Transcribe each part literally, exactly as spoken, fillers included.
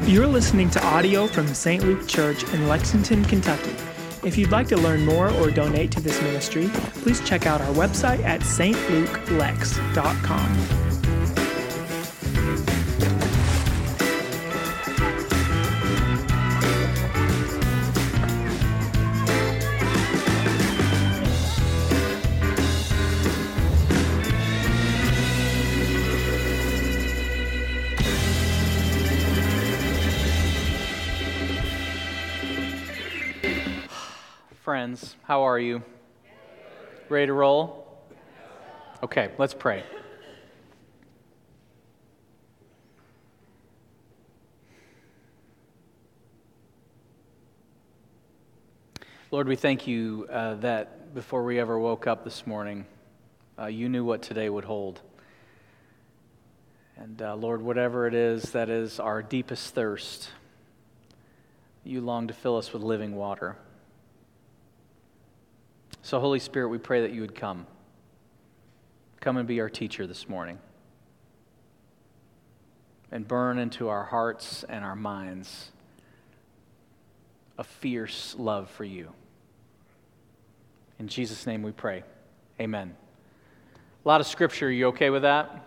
You're listening to audio from Saint Luke Church in Lexington, Kentucky. If you'd like to learn more or donate to this ministry, please check out our website at s t luke lex dot com. Friends, how are you? Ready to roll? Okay, let's pray. Lord, we thank you uh, that before we ever woke up this morning, uh, you knew what today would hold. And uh, Lord, whatever it is that is our deepest thirst, you long to fill us with living water. So, Holy Spirit, we pray that you would come. Come and be our teacher this morning. And burn into our hearts and our minds a fierce love for you. In Jesus' name we pray. Amen. A lot of scripture. Are you okay with that?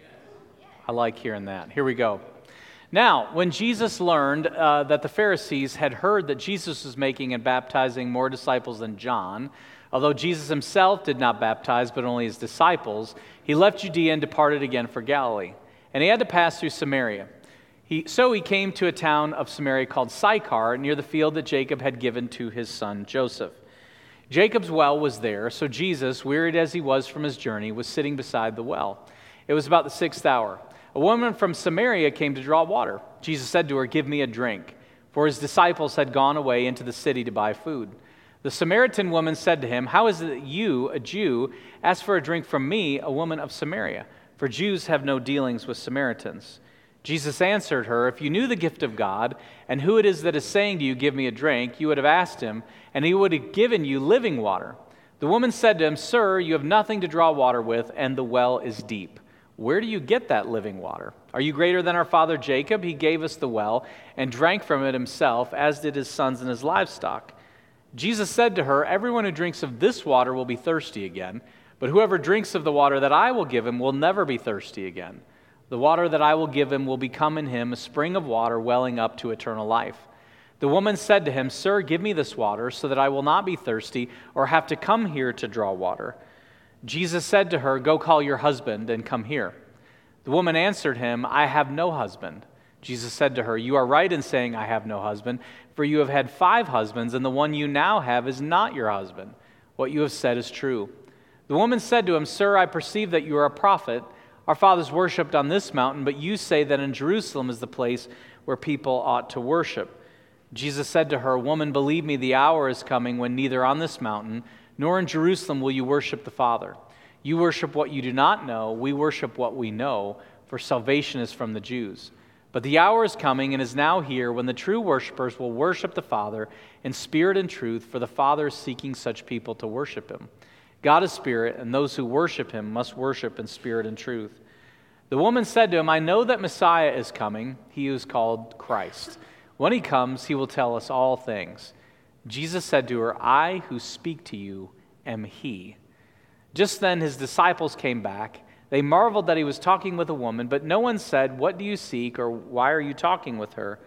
I like hearing that. Here we go. Now, when Jesus learned uh, that the Pharisees had heard that Jesus was making and baptizing more disciples than John, although Jesus himself did not baptize, but only his disciples, he left Judea and departed again for Galilee. And he had to pass through Samaria. He, so he came to a town of Samaria called Sychar, near the field that Jacob had given to his son Joseph. Jacob's well was there, so Jesus, wearied as he was from his journey, was sitting beside the well. It was about the sixth hour. A woman from Samaria came to draw water. Jesus said to her, "Give me a drink," for his disciples had gone away into the city to buy food. The Samaritan woman said to him, "How is it that you, a Jew, ask for a drink from me, a woman of Samaria? For Jews have no dealings with Samaritans." Jesus answered her, "If you knew the gift of God, and who it is that is saying to you, 'Give me a drink,' you would have asked him, and he would have given you living water." The woman said to him, "Sir, you have nothing to draw water with, and the well is deep. Where do you get that living water? Are you greater than our father Jacob? He gave us the well, and drank from it himself, as did his sons and his livestock." Jesus said to her, "Everyone who drinks of this water will be thirsty again, but whoever drinks of the water that I will give him will never be thirsty again. The water that I will give him will become in him a spring of water welling up to eternal life." The woman said to him, "Sir, give me this water so that I will not be thirsty or have to come here to draw water." Jesus said to her, "Go call your husband and come here." The woman answered him, "I have no husband." Jesus said to her, "You are right in saying, 'I have no husband,' for you have had five husbands, and the one you now have is not your husband. What you have said is true." The woman said to him, "Sir, I perceive that you are a prophet. Our fathers worshipped on this mountain, but you say that in Jerusalem is the place where people ought to worship." Jesus said to her, "Woman, believe me, the hour is coming when neither on this mountain nor in Jerusalem will you worship the Father. You worship what you do not know. We worship what we know, for salvation is from the Jews. But the hour is coming and is now here when the true worshipers will worship the Father in spirit and truth, for the Father is seeking such people to worship him. God is spirit, and those who worship him must worship in spirit and truth." The woman said to him, "I know that Messiah is coming, he who is called Christ. When he comes, he will tell us all things." Jesus said to her, "I who speak to you am he." Just then his disciples came back. They marveled that he was talking with a woman, but no one said, "What do you seek?" or "Why are you talking with her?"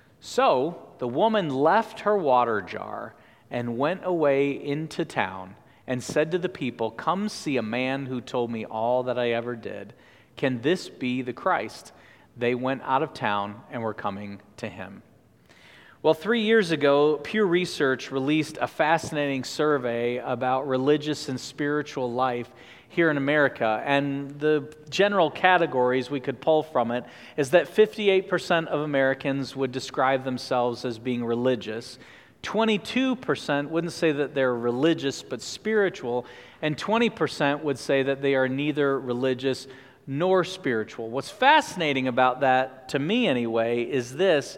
So the woman left her water jar and went away into town and said to the people, "Come see a man who told me all that I ever did. Can this be the Christ?" They went out of town and were coming to him. Well, three years ago, Pew Research released a fascinating survey about religious and spiritual life here in America, and the general categories we could pull from it is that fifty-eight percent of Americans would describe themselves as being religious, twenty-two percent wouldn't say that they're religious but spiritual, and twenty percent would say that they are neither religious nor spiritual. What's fascinating about that, to me anyway, is this: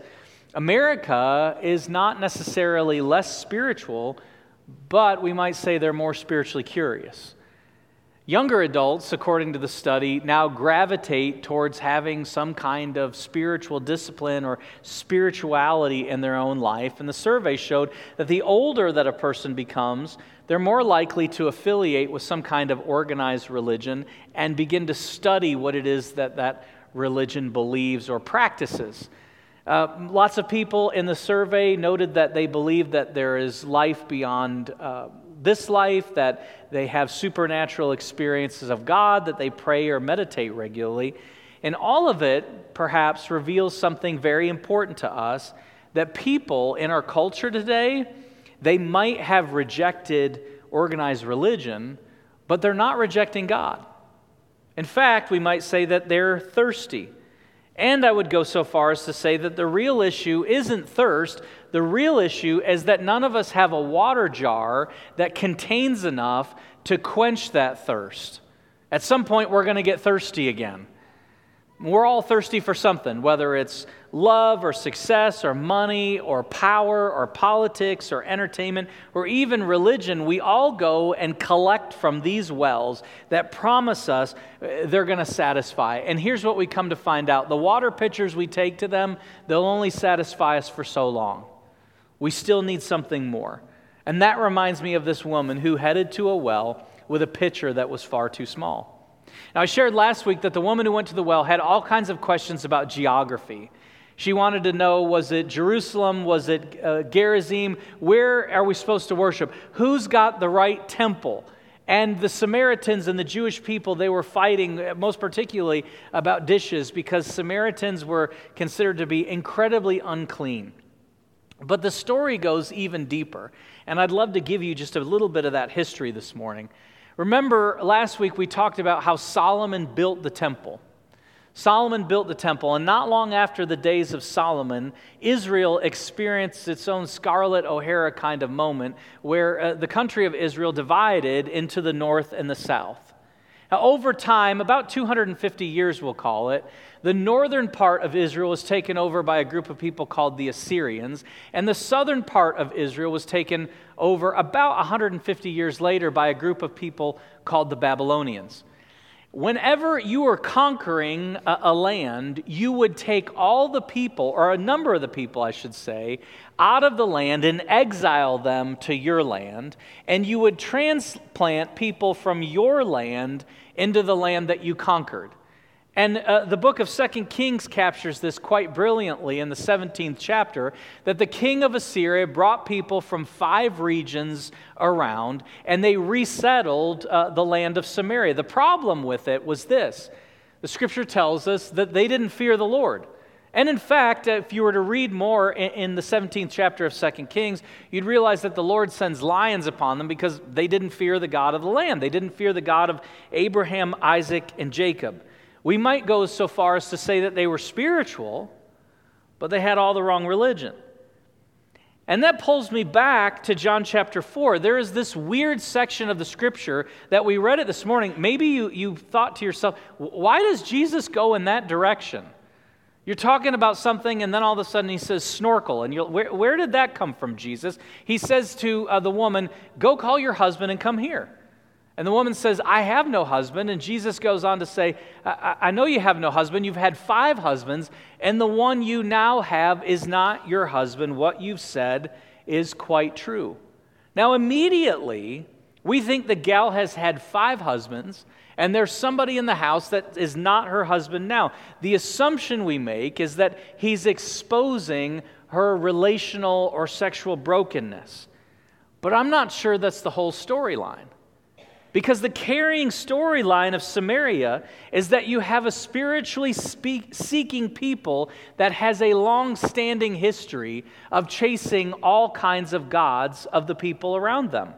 America is not necessarily less spiritual, but we might say they're more spiritually curious. Younger adults, according to the study, now gravitate towards having some kind of spiritual discipline or spirituality in their own life. And the survey showed that the older that a person becomes, they're more likely to affiliate with some kind of organized religion and begin to study what it is that that religion believes or practices. Uh, lots of people in the survey noted that they believe that there is life beyond uh, this life, that they have supernatural experiences of God, that they pray or meditate regularly. And all of it perhaps reveals something very important to us, that people in our culture today, they might have rejected organized religion, but they're not rejecting God. In fact, we might say that they're thirsty. And I would go so far as to say that the real issue isn't thirst. The real issue is that none of us have a water jar that contains enough to quench that thirst. At some point, we're going to get thirsty again. We're all thirsty for something, whether it's love or success or money or power or politics or entertainment or even religion. We all go and collect from these wells that promise us they're going to satisfy. And here's what we come to find out. The water pitchers we take to them, they'll only satisfy us for so long. We still need something more. And that reminds me of this woman who headed to a well with a pitcher that was far too small. Now, I shared last week that the woman who went to the well had all kinds of questions about geography. She wanted to know, was it Jerusalem? Was it uh, Gerizim? Where are we supposed to worship? Who's got the right temple? And the Samaritans and the Jewish people, they were fighting, most particularly about dishes, because Samaritans were considered to be incredibly unclean. But the story goes even deeper, and I'd love to give you just a little bit of that history this morning. Remember, last week we talked about how Solomon built the temple. Solomon built the temple, and not long after the days of Solomon, Israel experienced its own Scarlett O'Hara kind of moment where uh, the country of Israel divided into the north and the south. Now, over time, about two hundred fifty years we'll call it, the northern part of Israel was taken over by a group of people called the Assyrians, and the southern part of Israel was taken over about one hundred fifty years later by a group of people called the Babylonians. Whenever you were conquering a, a land, you would take all the people, or a number of the people, I should say, out of the land and exile them to your land, and you would transplant people from your land into the land that you conquered. And uh, the book of Second Kings captures this quite brilliantly in the seventeenth chapter, that the king of Assyria brought people from five regions around, and they resettled uh, the land of Samaria. The problem with it was this. The scripture tells us that they didn't fear the Lord. And in fact, if you were to read more in, in the seventeenth chapter of Second Kings, you'd realize that the Lord sends lions upon them because they didn't fear the God of the land. They didn't fear the God of Abraham, Isaac, and Jacob. We might go so far as to say that they were spiritual, but they had all the wrong religion. And that pulls me back to John chapter four. There is this weird section of the scripture that we read it this morning. Maybe you, you thought to yourself, why does Jesus go in that direction? You're talking about something, and then all of a sudden he says snorkel. And you're, where, where did that come from, Jesus? He says to uh, the woman, go call your husband and come here. And the woman says, I have no husband. And Jesus goes on to say, I, I know you have no husband. You've had five husbands, and the one you now have is not your husband. What you've said is quite true. Now, immediately, we think the gal has had five husbands, and there's somebody in the house that is not her husband now. The assumption we make is that he's exposing her relational or sexual brokenness. But I'm not sure that's the whole storyline. Because the carrying storyline of Samaria is that you have a spiritually speak, seeking people that has a long-standing history of chasing all kinds of gods of the people around them.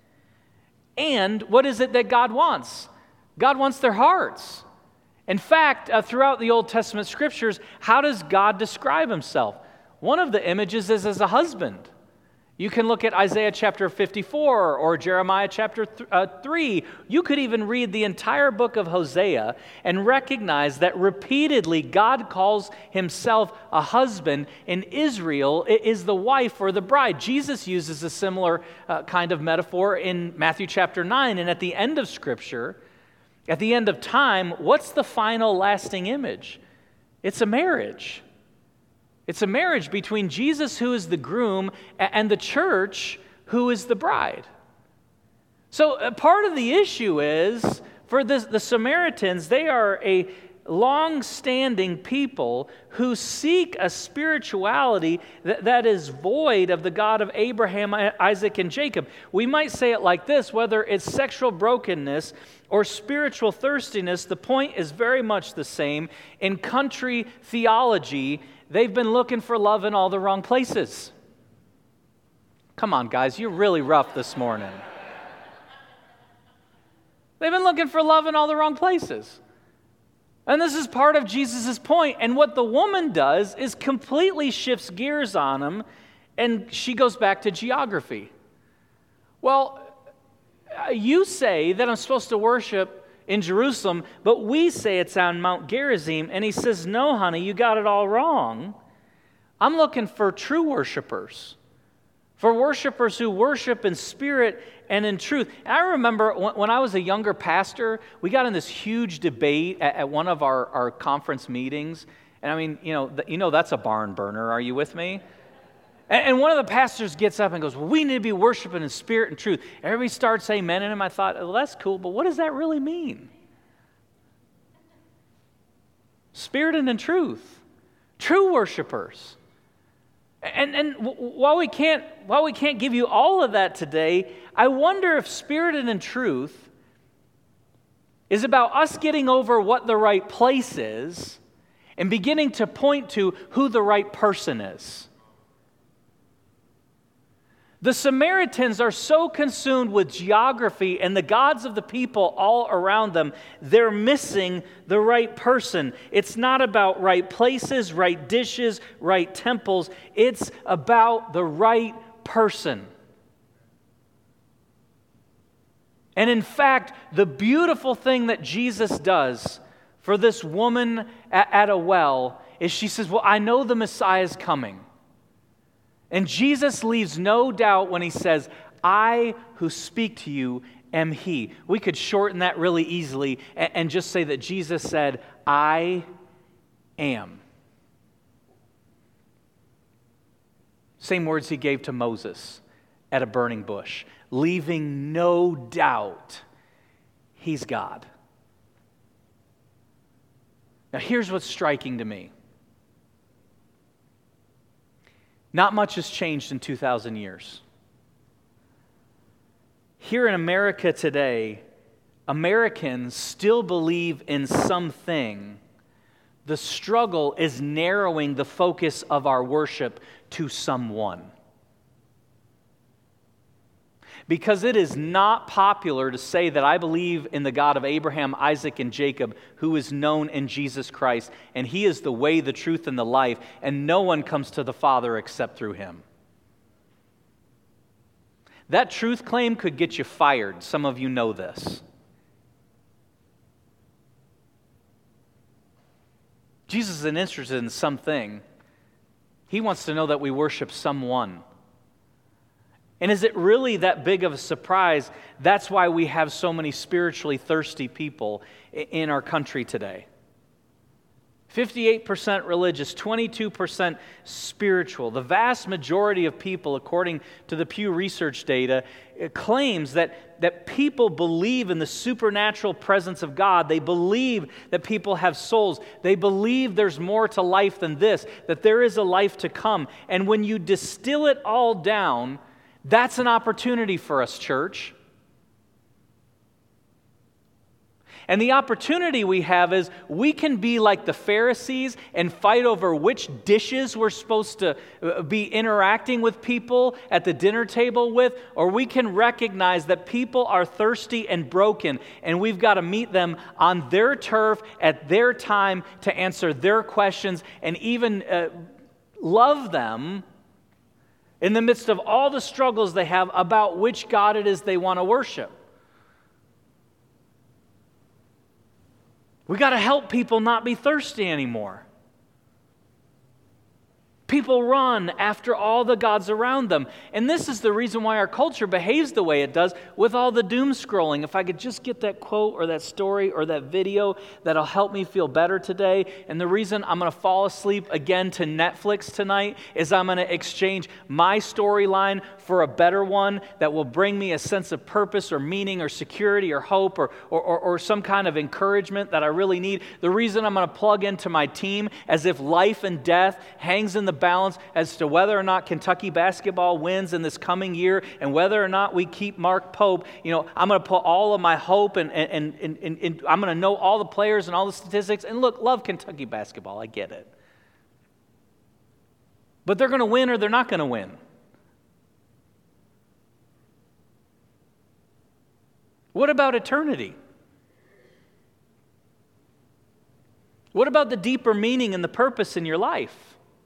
And what is it that God wants? God wants their hearts. In fact, uh, throughout the Old Testament scriptures, how does God describe himself? One of the images is as a husband. You can look at Isaiah chapter fifty-four or Jeremiah chapter th- uh, three. You could even read the entire book of Hosea and recognize that repeatedly God calls himself a husband, and Israel is the wife or the bride. Jesus uses a similar uh, kind of metaphor in Matthew chapter nine, and at the end of Scripture, At the end of time, what's the final lasting image? It's a marriage. It's a marriage between Jesus, who is the groom, and the church, who is the bride. So uh, part of the issue is, for the, the Samaritans, they are a long-standing people who seek a spirituality that, that is void of the God of Abraham, Isaac, and Jacob. We might say it like this: whether it's sexual brokenness or spiritual thirstiness, the point is very much the same. In country theology, they've been looking for love in all the wrong places. Come on, guys, you're really rough this morning. They've been looking for love in all the wrong places. And this is part of Jesus' point. And what the woman does is completely shifts gears on him, and she goes back to geography. Well, you say that I'm supposed to worship in Jerusalem, but we say it's on Mount Gerizim. And he says, no, honey, you got it all wrong. I'm looking for true worshipers, for worshipers who worship in spirit and in truth. And I remember when I was a younger pastor, we got in this huge debate at, at one of our, our conference meetings. And I mean, you know, the, you know that's a barn burner. Are you with me? And, and one of the pastors gets up and goes, well, we need to be worshiping in spirit and truth. Everybody starts amen in him. I thought, well, that's cool, but what does that really mean? Spirit and in truth. True worshipers. And, and while we can't while we can't give you all of that today, I wonder if spirit and in truth is about us getting over what the right place is and beginning to point to who the right person is. The Samaritans are so consumed with geography and the gods of the people all around them, they're missing the right person. It's not about right places, right dishes, right temples. It's about the right person. And in fact, the beautiful thing that Jesus does for this woman at a well is she says, well, I know the Messiah is coming. And Jesus leaves no doubt when he says, I who speak to you am he. We could shorten that really easily and just say that Jesus said, I am. Same words he gave to Moses at a burning bush, leaving no doubt he's God. Now here's what's striking to me. Not much has changed in two thousand years. Here in America today, Americans still believe in something. The struggle is narrowing the focus of our worship to someone. Because it is not popular to say that I believe in the God of Abraham, Isaac, and Jacob, who is known in Jesus Christ, and he is the way, the truth, and the life, and no one comes to the Father except through him. That truth claim could get you fired. Some of you know this. Jesus isn't interested in something. He wants to know that we worship someone. And is it really that big of a surprise? That's why we have so many spiritually thirsty people in our country today. fifty-eight percent religious, twenty-two percent spiritual. The vast majority of people, according to the Pew Research data, claims that, that people believe in the supernatural presence of God. They believe that people have souls. They believe there's more to life than this, that there is a life to come. And when you distill it all down, that's an opportunity for us, church. And the opportunity we have is we can be like the Pharisees and fight over which dishes we're supposed to be interacting with people at the dinner table with, or we can recognize that people are thirsty and broken, and we've got to meet them on their turf at their time to answer their questions and even uh, love them in the midst of all the struggles they have about which God it is they want to worship. We got to help people not be thirsty anymore. People run after all the gods around them. And this is the reason why our culture behaves the way it does with all the doom scrolling. If I could just get that quote or that story or that video that'll help me feel better today. And the reason I'm going to fall asleep again to Netflix tonight is I'm going to exchange my storyline for a better one that will bring me a sense of purpose or meaning or security or hope or, or, or, or some kind of encouragement that I really need. The reason I'm going to plug into my team as if life and death hangs in the balance as to whether or not Kentucky basketball wins in this coming year and whether or not we keep Mark Pope. You know, I'm going to put all of my hope and, and, and, and, and I'm going to know all the players and all the statistics. And look, love Kentucky basketball. I get it. But they're going to win or they're not going to win. What about eternity? What about the deeper meaning and the purpose in your life?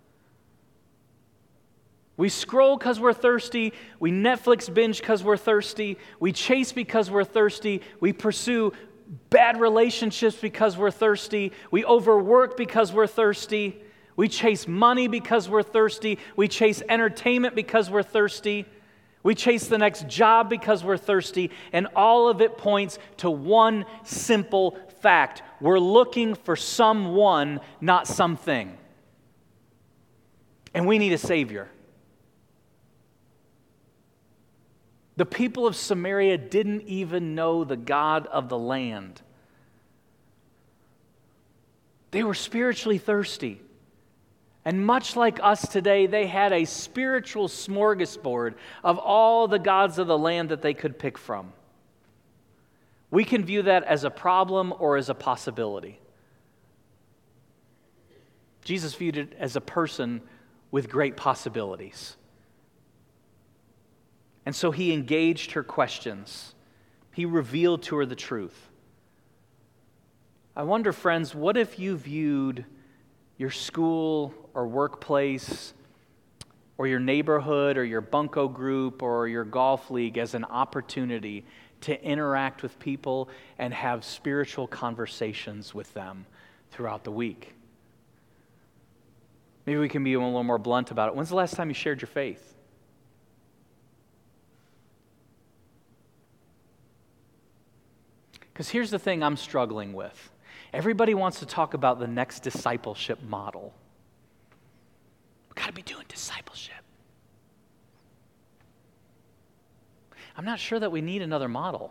We scroll because we're thirsty. We Netflix binge because we're thirsty. We chase because we're thirsty. We pursue bad relationships because we're thirsty. We overwork because we're thirsty. We chase money because we're thirsty. We chase entertainment because we're thirsty. We chase the next job because we're thirsty. And all of it points to one simple fact. We're looking for someone, not something. And we need a Savior. The people of Samaria didn't even know the God of the land. They were spiritually thirsty. And much like us today, they had a spiritual smorgasbord of all the gods of the land that they could pick from. We can view that as a problem or as a possibility. Jesus viewed it as a person with great possibilities. And so he engaged her questions. He revealed to her the truth. I wonder, friends, what if you viewed your school or workplace or your neighborhood or your bunco group or your golf league as an opportunity to interact with people and have spiritual conversations with them throughout the week? Maybe we can be a little more blunt about it. When's the last time you shared your faith? Because here's the thing I'm struggling with. Everybody wants to talk about the next discipleship model. We've got to be doing discipleship. I'm not sure that we need another model.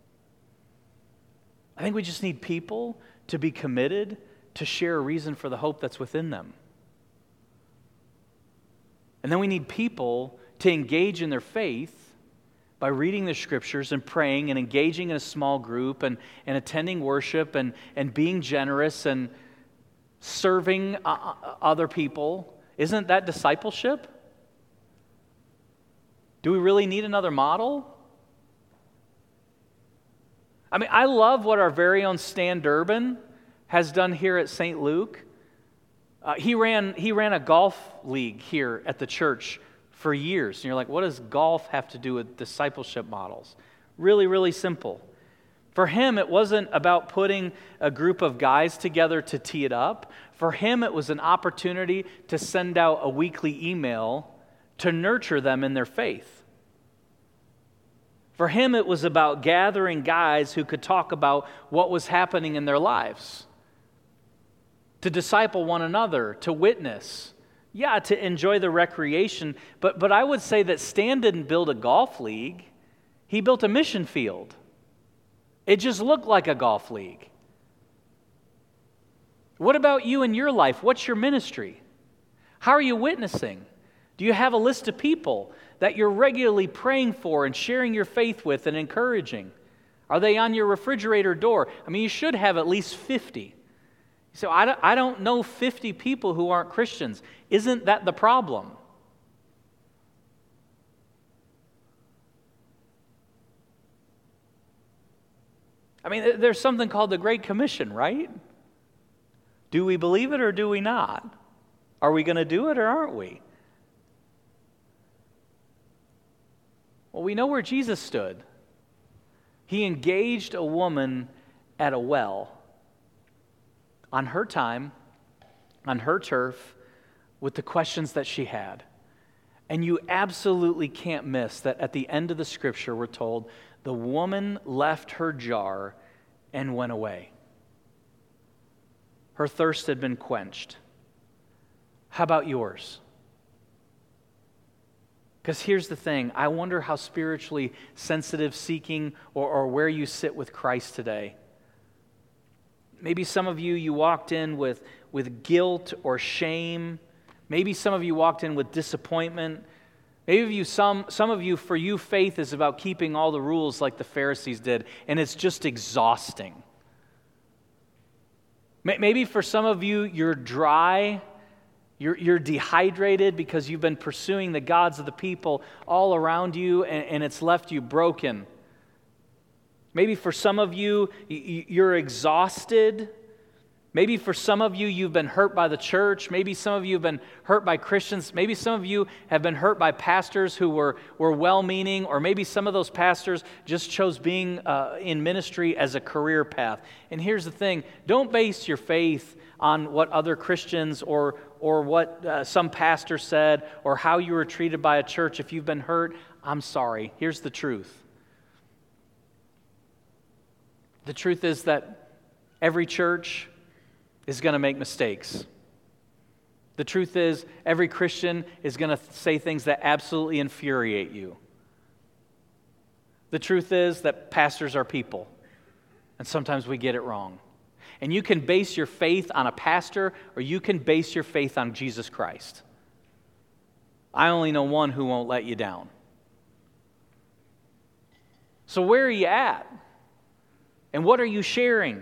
I think we just need people to be committed to share a reason for the hope that's within them. And then we need people to engage in their faith by reading the scriptures and praying and engaging in a small group and, and attending worship and, and being generous and serving uh, other people. Isn't that discipleship? Do we really need another model? I mean, I love what our very own Stan Durbin has done here at Saint Luke. Uh, he ran he ran a golf league here at the church for years. And you're like, what does golf have to do with discipleship models? Really, really simple. For him, it wasn't about putting a group of guys together to tee it up. For him, it was an opportunity to send out a weekly email to nurture them in their faith. For him, it was about gathering guys who could talk about what was happening in their lives, to disciple one another, to witness. Yeah, to enjoy the recreation, but, but I would say that Stan didn't build a golf league. He built a mission field. It just looked like a golf league. What about you in your life? What's your ministry? How are you witnessing? Do you have a list of people that you're regularly praying for and sharing your faith with and encouraging? Are they on your refrigerator door? I mean, you should have at least fifty. So I don't, I don't know fifty people who aren't Christians. Isn't that the problem? I mean, there's something called the Great Commission, right? Do we believe it or do we not? Are we going to do it or aren't we? Well, we know where Jesus stood. He engaged a woman at a well on her time, on her turf, with the questions that she had. And you absolutely can't miss that at the end of the scripture, we're told, the woman left her jar and went away. Her thirst had been quenched. How about yours? Because here's the thing, I wonder how spiritually sensitive, seeking, or, or where you sit with Christ today. Maybe some of you, you walked in with, with guilt or shame. Maybe some of you walked in with disappointment. Maybe you, some, some of you, for you, faith is about keeping all the rules like the Pharisees did, and it's just exhausting. Maybe for some of you, you're dry, you're, you're dehydrated because you've been pursuing the gods of the people all around you, and, and it's left you broken. Maybe for some of you, you're exhausted. Maybe for some of you, you've been hurt by the church. Maybe some of you have been hurt by Christians. Maybe some of you have been hurt by pastors who were, were well-meaning, or maybe some of those pastors just chose being uh, in ministry as a career path. And here's the thing, don't base your faith on what other Christians or, or what uh, some pastor said or how you were treated by a church. If you've been hurt, I'm sorry. Here's the truth. The truth is that every church is going to make mistakes. The truth is, every Christian is going to say things that absolutely infuriate you. The truth is that pastors are people, and sometimes we get it wrong. And you can base your faith on a pastor, or you can base your faith on Jesus Christ. I only know one who won't let you down. So where are you at? And what are you sharing?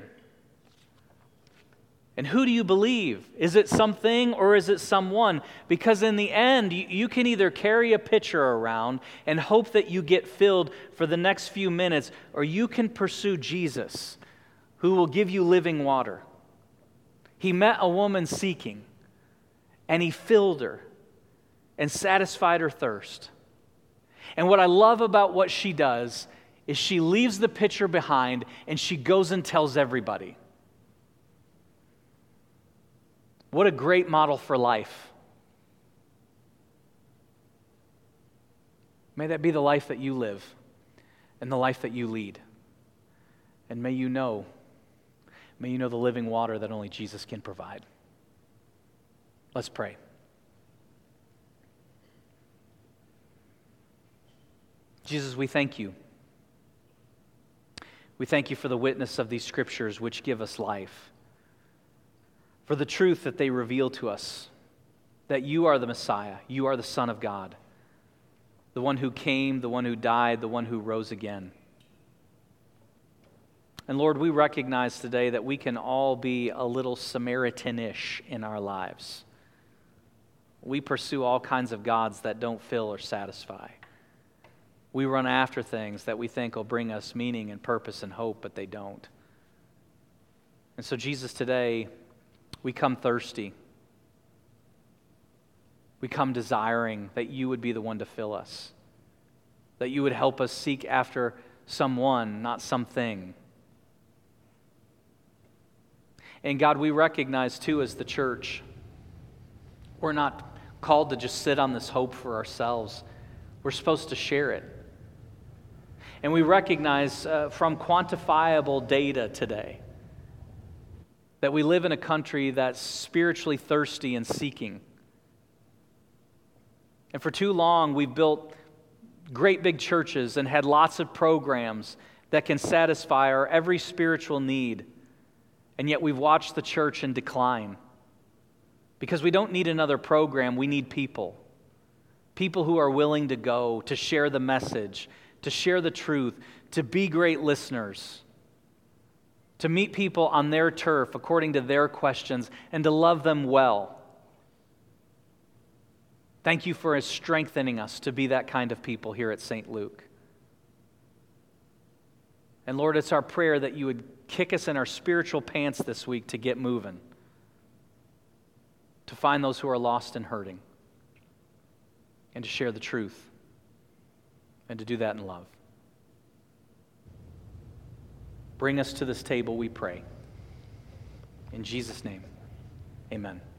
And who do you believe? Is it something or is it someone? Because in the end, you, you can either carry a pitcher around and hope that you get filled for the next few minutes, or you can pursue Jesus, who will give you living water. He met a woman seeking, and he filled her and satisfied her thirst. And what I love about what she does is she leaves the pitcher behind and she goes and tells everybody. What a great model for life. May that be the life that you live and the life that you lead. And may you know, may you know the living water that only Jesus can provide. Let's pray. Jesus, we thank you. We thank you for the witness of these scriptures which give us life. For the truth that they reveal to us, that you are the Messiah, you are the Son of God, the one who came, the one who died, the one who rose again. And Lord, we recognize today that we can all be a little Samaritan-ish in our lives. We pursue all kinds of gods that don't fill or satisfy. We run after things that we think will bring us meaning and purpose and hope, but they don't. And so Jesus, today, we come thirsty. We come desiring that you would be the one to fill us, that you would help us seek after someone, not something. And God, we recognize too as the church, we're not called to just sit on this hope for ourselves. We're supposed to share it. And we recognize uh, from quantifiable data today that we live in a country that's spiritually thirsty and seeking. And for too long, we've built great big churches and had lots of programs that can satisfy our every spiritual need. And yet we've watched the church in decline. Because we don't need another program, we need people. People who are willing to go, to share the message, to share the truth, to be great listeners, to meet people on their turf according to their questions, and to love them well. Thank you for strengthening us to be that kind of people here at Saint Luke. And Lord, it's our prayer that you would kick us in our spiritual pants this week to get moving, to find those who are lost and hurting, and to share the truth, and to do that in love. Bring us to this table, we pray. In Jesus' name, amen.